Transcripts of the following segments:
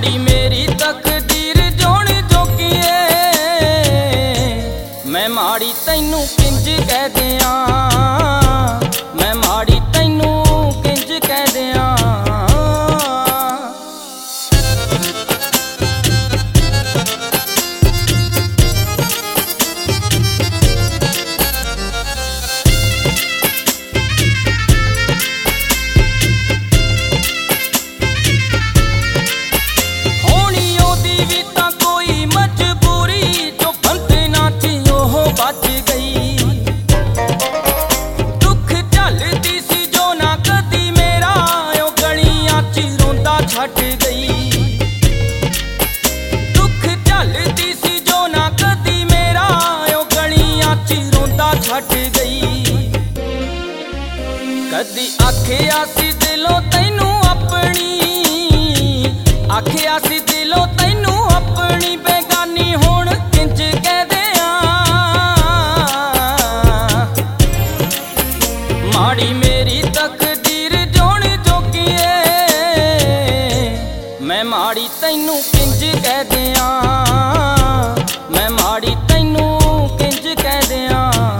माड़ी मेरी तकदीर जोण जोगी ऐ। मैं माड़ी तैनू किंज कह दियां, मैं माड़ी तैनू किंज कह दियां। छट गई दुख झलदी सी जो ना कदी मेरा ओ गलियां च रोंदा छट गई। कदी आखिया सी दिलों तैनू अपनी, आखिया सी दिलों तैनू अपनी बेगानी हुण किंज कह दियां। माड़ी मेरी तकदीर जोण जोगी ऐ। मैं माड़ी तैनू किंज कह दियां, मैं माड़ी तैनू किंज कह दियां।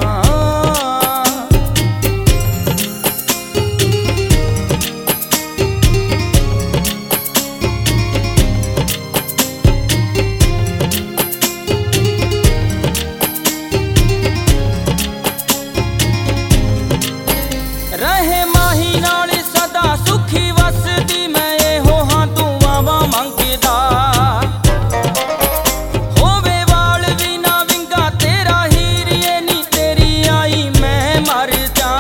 रहे माही नाल सदा सुखी वसदी मैं एहो हां दुआवां मंगदा। होवे वाल भी ना विंगा तेरा हीरिए नी तेरी आई मैं मर जा।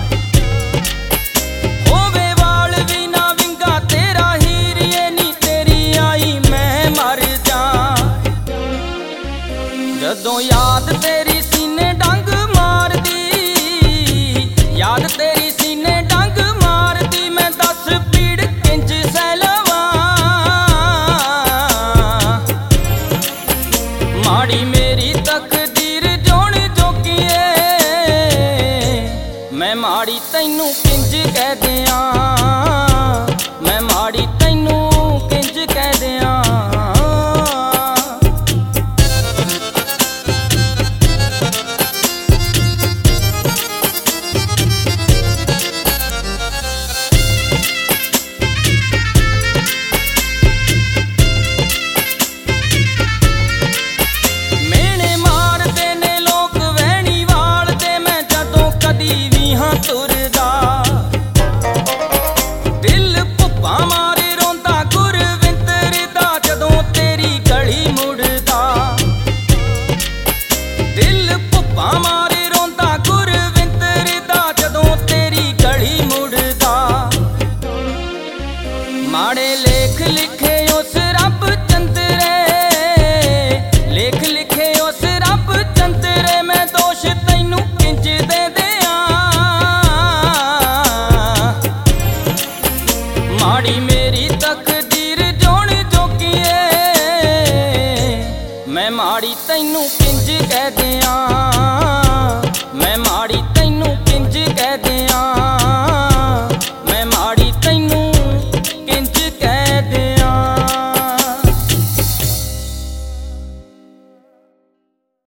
होवे वाल भी ना विंगा तेरा हीरिए नी तेरी आई मैं मर जा। जदों याद तेरी सीने डंग मारदी, याद तेरी सीने डंग मारदी मैं दस पीड़ किंज सह लवां। माड़ी मेरी तकदीर जोण जोगी ऐ। मैं माड़ी तैनू किंज कह दियां, मैं माड़ी तैनू किंज कह दियां। तुरदा दिल भुप्पा मारे रोंदा गुरविंदर दा जदों तेरी गली मुड़दा। दिल भुप्पा मारे रोंदा गुरविंदर दा जदों तेरी गली मुड़दा। माड़े लेख लिखे उस रब चंदरे, लेख लिखे उस रब चंदरे मैं दोष तैनू किंज दे दियां। माड़ी मेरी तकदीर जोण जोगी ऐ। मैं माड़ी तैनू किंज कह दियां, मैं माड़ी तैनू किंज कह दियां।